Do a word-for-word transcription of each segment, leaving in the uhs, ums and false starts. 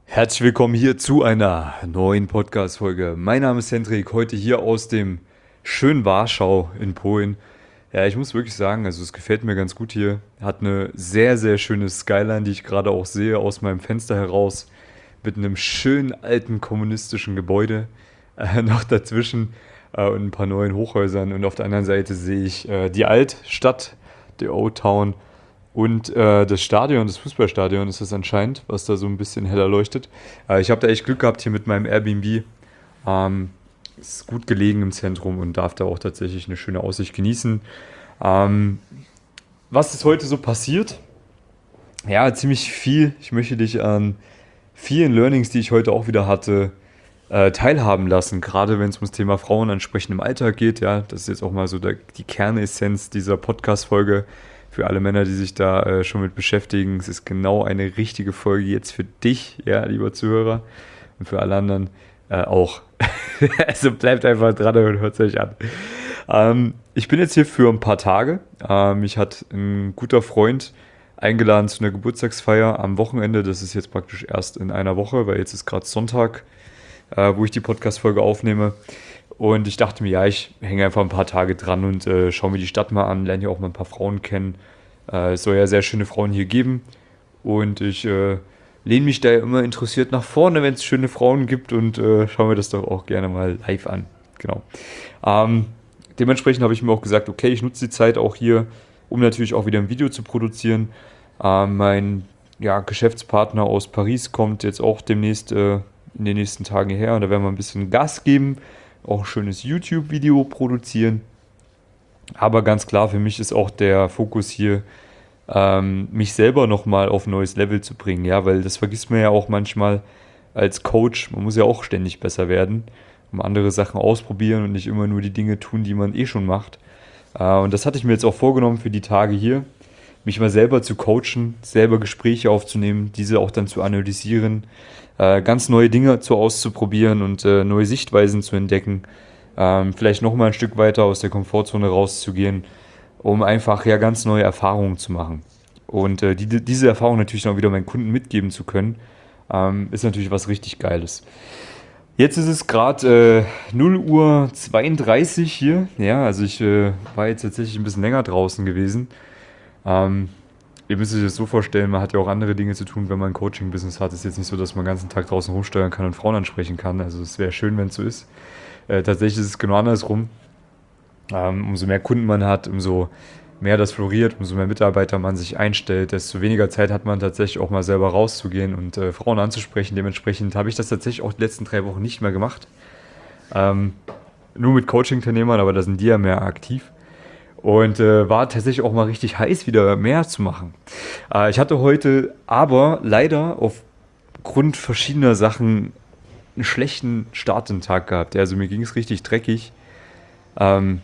Herzlich willkommen hier zu einer neuen Podcast-Folge. Mein Name ist Hendrik, heute hier aus dem schönen Warschau in Polen. Ja, ich muss wirklich sagen, also es gefällt mir ganz gut hier. Hat eine sehr, sehr schöne Skyline, die ich gerade auch sehe aus meinem Fenster heraus. Mit einem schönen alten kommunistischen Gebäude äh, noch dazwischen äh, und ein paar neuen Hochhäusern. Und auf der anderen Seite sehe ich äh, die Altstadt, die Old Town. Und äh, das Stadion, das Fußballstadion ist es anscheinend, was da so ein bisschen heller leuchtet. Äh, ich habe da echt Glück gehabt hier mit meinem Airbnb. Ähm, ist gut gelegen im Zentrum und darf da auch tatsächlich eine schöne Aussicht genießen. Ähm, was ist heute so passiert? Ja, ziemlich viel. Ich möchte dich an vielen Learnings, die ich heute auch wieder hatte, äh, teilhaben lassen. Gerade wenn es ums Thema Frauen ansprechen im Alltag geht. Ja, das ist jetzt auch mal so der, die Kernessenz dieser Podcast-Folge. Für alle Männer, die sich da äh, schon mit beschäftigen, es ist genau eine richtige Folge jetzt für dich, ja, lieber Zuhörer, und für alle anderen äh, auch. Also bleibt einfach dran und hört es euch an. Ähm, ich bin jetzt hier für ein paar Tage. Ähm, mich hat ein guter Freund eingeladen zu einer Geburtstagsfeier am Wochenende. Das ist jetzt praktisch erst in einer Woche, weil jetzt ist gerade Sonntag, äh, wo ich die Podcast-Folge aufnehme. Und ich dachte mir, ja, ich hänge einfach ein paar Tage dran und äh, schaue mir die Stadt mal an, lerne hier auch mal ein paar Frauen kennen. Äh, es soll ja sehr schöne Frauen hier geben. Und ich äh, lehne mich da ja immer interessiert nach vorne, wenn es schöne Frauen gibt und äh, schaue mir das doch auch gerne mal live an. Genau. Ähm, dementsprechend habe ich mir auch gesagt, okay, ich nutze die Zeit auch hier, um natürlich auch wieder ein Video zu produzieren. Äh, mein ja, Geschäftspartner aus Paris kommt jetzt auch demnächst äh, in den nächsten Tagen hierher und da werden wir ein bisschen Gas geben. Auch ein schönes YouTube-Video produzieren. Aber ganz klar, für mich ist auch der Fokus hier, ähm, mich selber nochmal auf ein neues Level zu bringen. Ja, weil das vergisst man ja auch manchmal als Coach. Man muss ja auch ständig besser werden, um andere Sachen ausprobieren und nicht immer nur die Dinge tun, die man eh schon macht. Äh, und das hatte ich mir jetzt auch vorgenommen für die Tage hier, mich mal selber zu coachen, selber Gespräche aufzunehmen, diese auch dann zu analysieren, äh, ganz neue Dinge zu auszuprobieren und äh, neue Sichtweisen zu entdecken, ähm, vielleicht nochmal ein Stück weiter aus der Komfortzone rauszugehen, um einfach ja ganz neue Erfahrungen zu machen. Und äh, die, diese Erfahrung natürlich auch wieder meinen Kunden mitgeben zu können, ähm, ist natürlich was richtig Geiles. Jetzt ist es gerade äh, null Uhr zweiunddreißig hier, ja, also ich äh, war jetzt tatsächlich ein bisschen länger draußen gewesen. Ähm, Ihr müsst euch das so vorstellen, man hat ja auch andere Dinge zu tun, wenn man ein Coaching-Business hat. Es ist jetzt nicht so, dass man den ganzen Tag draußen rumsteuern kann und Frauen ansprechen kann. Also es wäre schön, wenn es so ist. Äh, tatsächlich ist es genau andersrum. Ähm, umso mehr Kunden man hat, umso mehr das floriert, umso mehr Mitarbeiter man sich einstellt, desto weniger Zeit hat man tatsächlich auch mal selber rauszugehen und äh, Frauen anzusprechen. Dementsprechend habe ich das tatsächlich auch die letzten drei Wochen nicht mehr gemacht. Ähm, nur mit Coaching-Teilnehmern, aber da sind die ja mehr aktiv. Und äh, war tatsächlich auch mal richtig heiß, wieder mehr zu machen. Äh, ich hatte heute aber leider aufgrund verschiedener Sachen einen schlechten Start in den Tag gehabt. Ja, also mir ging es richtig dreckig. Ähm,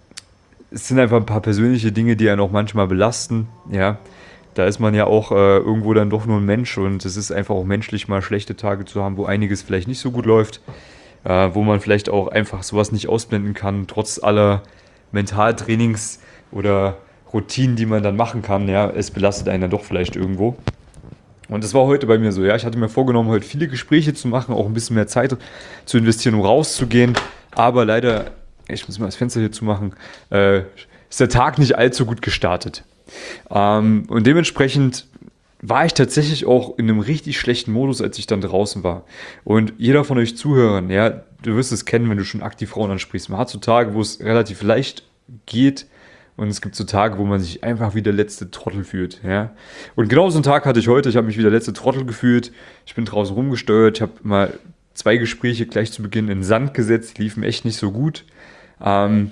es sind einfach ein paar persönliche Dinge, die einen auch manchmal belasten. Ja, da ist man ja auch äh, irgendwo dann doch nur ein Mensch und es ist einfach auch menschlich, mal schlechte Tage zu haben, wo einiges vielleicht nicht so gut läuft, äh, wo man vielleicht auch einfach sowas nicht ausblenden kann, trotz aller Mentaltrainings oder Routinen, die man dann machen kann, ja, es belastet einen dann doch vielleicht irgendwo. Und das war heute bei mir so, ja, ich hatte mir vorgenommen, heute viele Gespräche zu machen, auch ein bisschen mehr Zeit zu investieren, um rauszugehen, aber leider, ich muss mal das Fenster hier zumachen, äh, ist der Tag nicht allzu gut gestartet. Ähm, und dementsprechend war ich tatsächlich auch in einem richtig schlechten Modus, als ich dann draußen war. Und jeder von euch Zuhörern, ja, du wirst es kennen, wenn du schon aktiv Frauen ansprichst. Man hat so Tage, wo es relativ leicht geht und es gibt so Tage, wo man sich einfach wie der letzte Trottel fühlt. Ja. Und genau so einen Tag hatte ich heute. Ich habe mich wie der letzte Trottel gefühlt. Ich bin draußen rumgesteuert. Ich habe mal zwei Gespräche gleich zu Beginn in den Sand gesetzt. Die liefen echt nicht so gut. Ähm,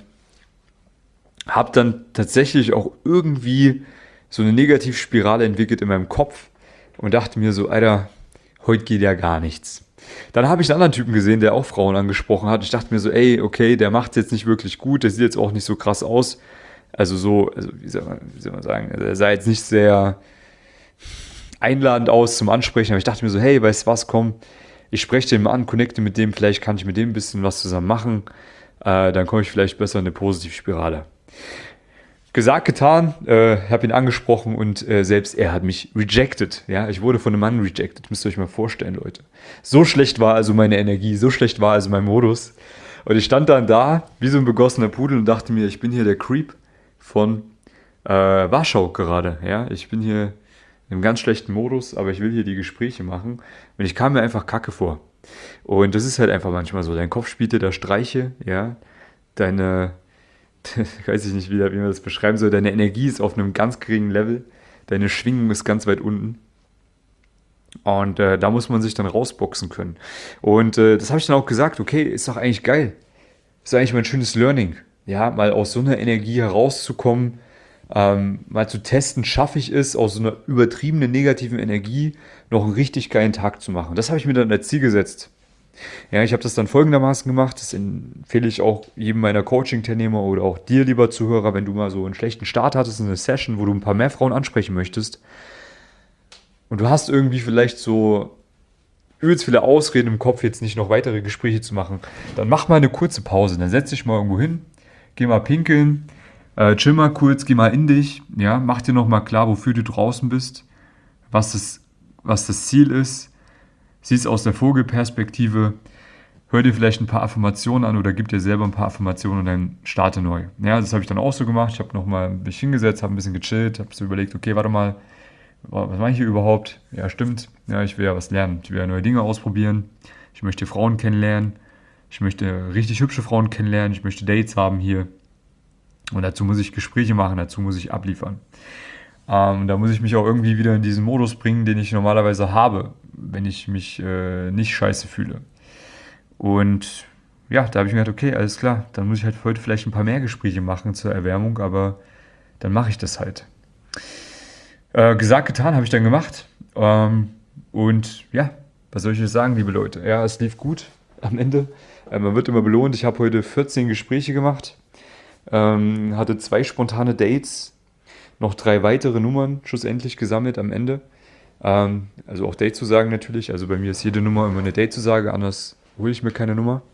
habe dann tatsächlich auch irgendwie so eine Negativspirale entwickelt in meinem Kopf und dachte mir so, Alter, heute geht ja gar nichts. Dann habe ich einen anderen Typen gesehen, der auch Frauen angesprochen hat. Ich dachte mir so, ey, okay, der macht es jetzt nicht wirklich gut, der sieht jetzt auch nicht so krass aus. Also so, also wie soll man, wie soll man sagen, er sah jetzt nicht sehr einladend aus zum Ansprechen, aber ich dachte mir so, hey, weißt du was, komm, ich spreche den mal an, connecte mit dem, vielleicht kann ich mit dem ein bisschen was zusammen machen, äh, dann komme ich vielleicht besser in eine Positivspirale. Gesagt, getan, äh, habe ihn angesprochen und äh, selbst er hat mich rejected. Ja, ich wurde von einem Mann rejected, müsst ihr euch mal vorstellen, Leute. So schlecht war also meine Energie, so schlecht war also mein Modus. Und ich stand dann da, wie so ein begossener Pudel und dachte mir, ich bin hier der Creep von äh, Warschau gerade. Ja, ich bin hier in einem ganz schlechten Modus, aber ich will hier die Gespräche machen. Und ich kam mir einfach kacke vor. Und das ist halt einfach manchmal so. Dein Kopf spielt dir da Streiche, ja. Deine, weiß ich nicht, wie, wie man das beschreiben soll, deine Energie ist auf einem ganz geringen Level. Deine Schwingung ist ganz weit unten. Und äh, da muss man sich dann rausboxen können. Und äh, das habe ich dann auch gesagt, okay, ist doch eigentlich geil. Ist doch eigentlich mal ein schönes Learning. Ja, mal aus so einer Energie herauszukommen, ähm, mal zu testen, schaffe ich es, aus so einer übertriebenen negativen Energie noch einen richtig geilen Tag zu machen. Das habe ich mir dann als Ziel gesetzt. Ja, ich habe das dann folgendermaßen gemacht, das empfehle ich auch jedem meiner Coaching-Teilnehmer oder auch dir, lieber Zuhörer, wenn du mal so einen schlechten Start hattest in einer Session, wo du ein paar mehr Frauen ansprechen möchtest und du hast irgendwie vielleicht so übelst viele Ausreden im Kopf, jetzt nicht noch weitere Gespräche zu machen, dann mach mal eine kurze Pause, dann setz dich mal irgendwo hin, geh mal pinkeln, äh, chill mal kurz, geh mal in dich, ja, mach dir nochmal klar, wofür du draußen bist, was das, was das Ziel ist, sieh es aus der Vogelperspektive, hör dir vielleicht ein paar Affirmationen an oder gib dir selber ein paar Affirmationen und dann starte neu. Ja, das habe ich dann auch so gemacht, ich habe nochmal mich hingesetzt, habe ein bisschen gechillt, habe so überlegt, okay, warte mal, was mache ich hier überhaupt? Ja, stimmt, ja, ich will ja was lernen, ich will ja neue Dinge ausprobieren, ich möchte Frauen kennenlernen, ich möchte richtig hübsche Frauen kennenlernen, ich möchte Dates haben hier. Und dazu muss ich Gespräche machen, dazu muss ich abliefern. Ähm, da muss ich mich auch irgendwie wieder in diesen Modus bringen, den ich normalerweise habe, wenn ich mich äh, nicht scheiße fühle. Und ja, da habe ich mir gedacht, okay, alles klar, dann muss ich halt heute vielleicht ein paar mehr Gespräche machen zur Erwärmung, aber dann mache ich das halt. Äh, gesagt, getan, habe ich dann gemacht. Ähm, und ja, was soll ich jetzt sagen, liebe Leute? Ja, es lief gut am Ende. Äh, man wird immer belohnt. Ich habe heute vierzehn Gespräche gemacht. Ähm, hatte zwei spontane Dates, noch drei weitere Nummern schlussendlich gesammelt am Ende. Ähm, also auch Date-Zusagen natürlich. Also bei mir ist jede Nummer immer eine Date-Zusage, anders hole ich mir keine Nummer.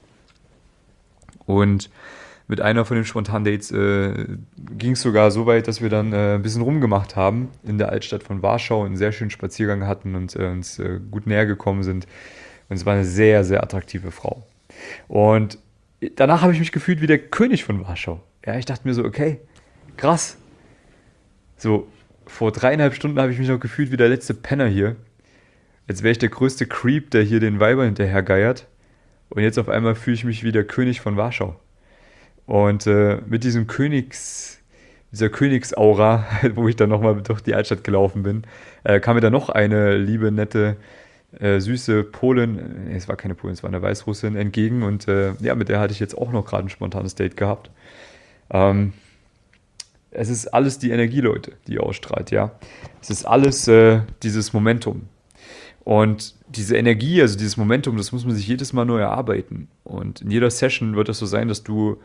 Und mit einer von den spontanen Dates äh, ging es sogar so weit, dass wir dann äh, ein bisschen rumgemacht haben in der Altstadt von Warschau, einen sehr schönen Spaziergang hatten und äh, uns äh, gut näher gekommen sind. Und es war eine sehr, sehr attraktive Frau. Und danach habe ich mich gefühlt wie der König von Warschau. Ja, ich dachte mir so, okay, krass. So, vor dreieinhalb Stunden habe ich mich noch gefühlt wie der letzte Penner hier. Als wäre ich der größte Creep, der hier den Weibern hinterher geiert. Und jetzt auf einmal fühle ich mich wie der König von Warschau. Und äh, mit diesem Königs, dieser Königsaura, wo ich dann nochmal durch die Altstadt gelaufen bin, äh, kam mir dann noch eine liebe, nette, äh, süße Polin, nee, es war keine Polin, es war eine Weißrussin, entgegen. Und äh, ja, mit der hatte ich jetzt auch noch gerade ein spontanes Date gehabt. Ähm, es ist alles die Energie, Leute, die ausstrahlt, ja. Es ist alles äh, dieses Momentum. Und diese Energie, also dieses Momentum, das muss man sich jedes Mal neu erarbeiten. Und in jeder Session wird es so sein, dass du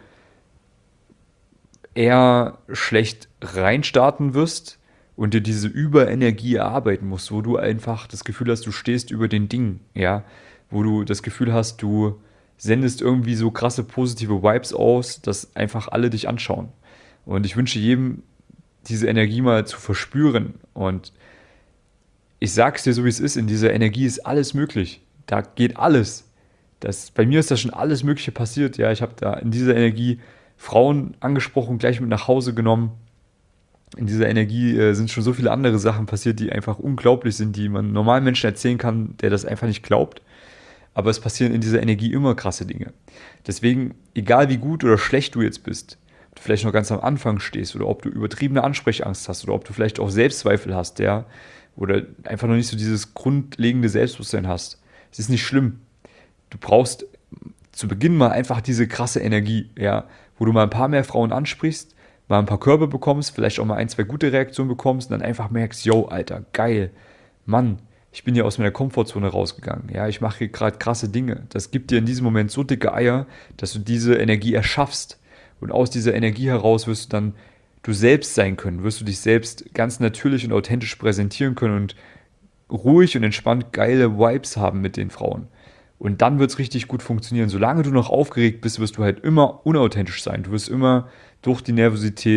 eher schlecht reinstarten wirst und dir diese Überenergie erarbeiten musst, wo du einfach das Gefühl hast, du stehst über den Dingen, ja, wo du das Gefühl hast, du sendest irgendwie so krasse positive Vibes aus, dass einfach alle dich anschauen. Und ich wünsche jedem, diese Energie mal zu verspüren. Und ich sag's dir so, wie es ist, in dieser Energie ist alles möglich. Da geht alles. Das, bei mir ist da schon alles Mögliche passiert. Ja, ich habe da in dieser Energie Frauen angesprochen, gleich mit nach Hause genommen. In dieser Energie äh, sind schon so viele andere Sachen passiert, die einfach unglaublich sind, die man normalen Menschen erzählen kann, der das einfach nicht glaubt. Aber es passieren in dieser Energie immer krasse Dinge. Deswegen, egal wie gut oder schlecht du jetzt bist, ob du vielleicht noch ganz am Anfang stehst oder ob du übertriebene Ansprechangst hast oder ob du vielleicht auch Selbstzweifel hast, ja, oder einfach noch nicht so dieses grundlegende Selbstbewusstsein hast. Es ist nicht schlimm. Du brauchst zu Beginn mal einfach diese krasse Energie, ja, wo du mal ein paar mehr Frauen ansprichst, mal ein paar Körbe bekommst, vielleicht auch mal ein, zwei gute Reaktionen bekommst und dann einfach merkst, yo, Alter, geil, Mann, ich bin hier aus meiner Komfortzone rausgegangen, ja, ich mache hier gerade krasse Dinge. Das gibt dir in diesem Moment so dicke Eier, dass du diese Energie erschaffst und aus dieser Energie heraus wirst du dann du selbst sein können, wirst du dich selbst ganz natürlich und authentisch präsentieren können und ruhig und entspannt geile Vibes haben mit den Frauen. Und dann wird es richtig gut funktionieren. Solange du noch aufgeregt bist, wirst du halt immer unauthentisch sein. Du wirst immer durch die Nervosität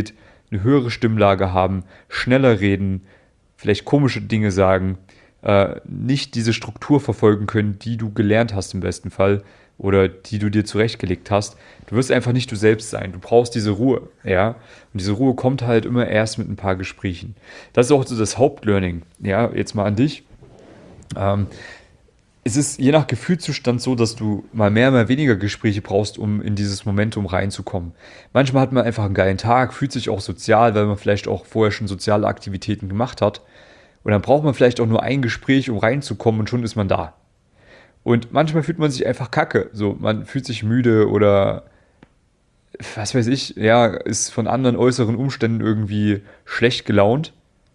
eine höhere Stimmlage haben, schneller reden, vielleicht komische Dinge sagen, äh, nicht diese Struktur verfolgen können, die du gelernt hast im besten Fall oder die du dir zurechtgelegt hast. Du wirst einfach nicht du selbst sein. Du brauchst diese Ruhe, ja. Und diese Ruhe kommt halt immer erst mit ein paar Gesprächen. Das ist auch so das Hauptlearning, ja. Jetzt mal an dich. Ähm, es ist je nach Gefühlszustand so, dass du mal mehr, mal weniger Gespräche brauchst, um in dieses Momentum reinzukommen. Manchmal hat man einfach einen geilen Tag, fühlt sich auch sozial, weil man vielleicht auch vorher schon soziale Aktivitäten gemacht hat. Und dann braucht man vielleicht auch nur ein Gespräch, um reinzukommen und schon ist man da. Und manchmal fühlt man sich einfach kacke. So, man fühlt sich müde oder was weiß ich, ja, ist von anderen äußeren Umständen irgendwie schlecht gelaunt.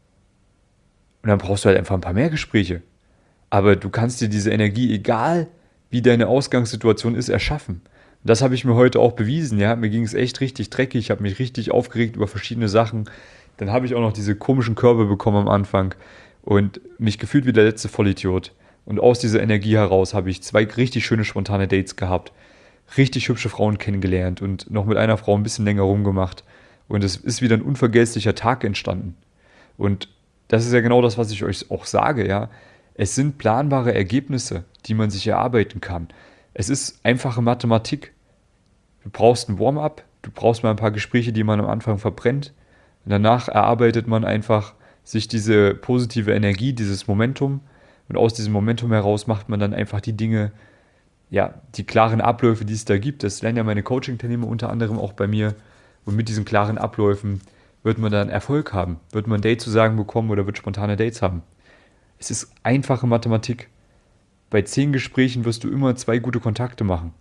Und dann brauchst du halt einfach ein paar mehr Gespräche. Aber du kannst dir diese Energie, egal wie deine Ausgangssituation ist, erschaffen. Und das habe ich mir heute auch bewiesen. Ja, mir ging es echt richtig dreckig. Ich habe mich richtig aufgeregt über verschiedene Sachen. Dann habe ich auch noch diese komischen Körbe bekommen am Anfang und mich gefühlt wie der letzte Vollidiot. Und aus dieser Energie heraus habe ich zwei richtig schöne spontane Dates gehabt, richtig hübsche Frauen kennengelernt und noch mit einer Frau ein bisschen länger rumgemacht. Und es ist wieder ein unvergesslicher Tag entstanden. Und das ist ja genau das, was ich euch auch sage, ja. Es sind planbare Ergebnisse, die man sich erarbeiten kann. Es ist einfache Mathematik. Du brauchst ein Warm-up, du brauchst mal ein paar Gespräche, die man am Anfang verbrennt. Und danach erarbeitet man einfach sich diese positive Energie, dieses Momentum. Und aus diesem Momentum heraus macht man dann einfach die Dinge, ja, die klaren Abläufe, die es da gibt. Das lernen ja meine Coaching-Teilnehmer unter anderem auch bei mir. Und mit diesen klaren Abläufen wird man dann Erfolg haben. Wird man ein Date zu sagen bekommen oder wird spontane Dates haben. Es ist einfache Mathematik. Bei zehn Gesprächen wirst du immer zwei gute Kontakte machen.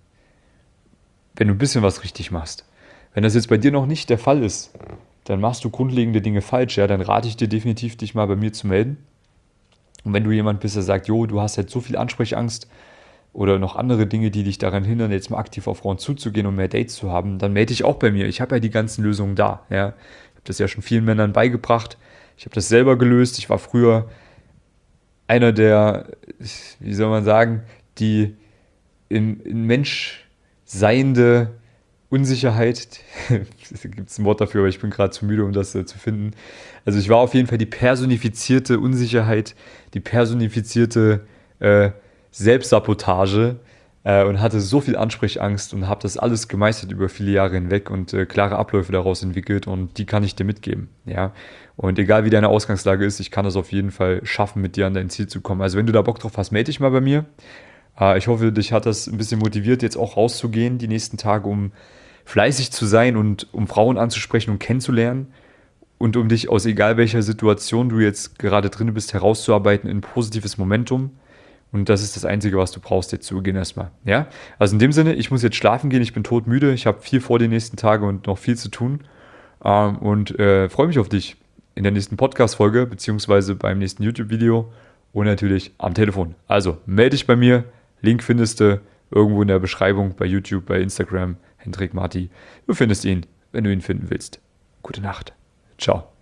Wenn du ein bisschen was richtig machst. Wenn das jetzt bei dir noch nicht der Fall ist, dann machst du grundlegende Dinge falsch, ja, dann rate ich dir definitiv, dich mal bei mir zu melden. Und wenn du jemand bist, der sagt, jo, du hast jetzt so viel Ansprechangst oder noch andere Dinge, die dich daran hindern, jetzt mal aktiv auf Frauen zuzugehen und mehr Dates zu haben, dann melde dich auch bei mir. Ich habe ja die ganzen Lösungen da, ja. Ich habe das ja schon vielen Männern beigebracht. Ich habe das selber gelöst. Ich war früher einer der, wie soll man sagen, die im, im Mensch seiende Unsicherheit, gibt es ein Wort dafür, aber ich bin gerade zu müde, um das äh, zu finden. Also ich war auf jeden Fall die personifizierte Unsicherheit, die personifizierte äh, Selbstsabotage äh, und hatte so viel Ansprechangst und habe das alles gemeistert über viele Jahre hinweg und äh, klare Abläufe daraus entwickelt und die kann ich dir mitgeben. Ja? Und egal wie deine Ausgangslage ist, ich kann das auf jeden Fall schaffen, mit dir an dein Ziel zu kommen. Also wenn du da Bock drauf hast, melde dich mal bei mir. Äh, ich hoffe, dich hat das ein bisschen motiviert, jetzt auch rauszugehen die nächsten Tage, um fleißig zu sein und um Frauen anzusprechen und kennenzulernen und um dich aus egal welcher Situation du jetzt gerade drin bist, herauszuarbeiten in ein positives Momentum. Und das ist das Einzige, was du brauchst jetzt zu Beginn erstmal. Ja? Also in dem Sinne, ich muss jetzt schlafen gehen, ich bin todmüde, ich habe viel vor den nächsten Tagen und noch viel zu tun ähm, und äh, freue mich auf dich in der nächsten Podcast-Folge beziehungsweise beim nächsten YouTube-Video und natürlich am Telefon. Also melde dich bei mir, Link findest du irgendwo in der Beschreibung bei YouTube, bei Instagram, Hendrik Marti. Du findest ihn, wenn du ihn finden willst. Gute Nacht. Ciao.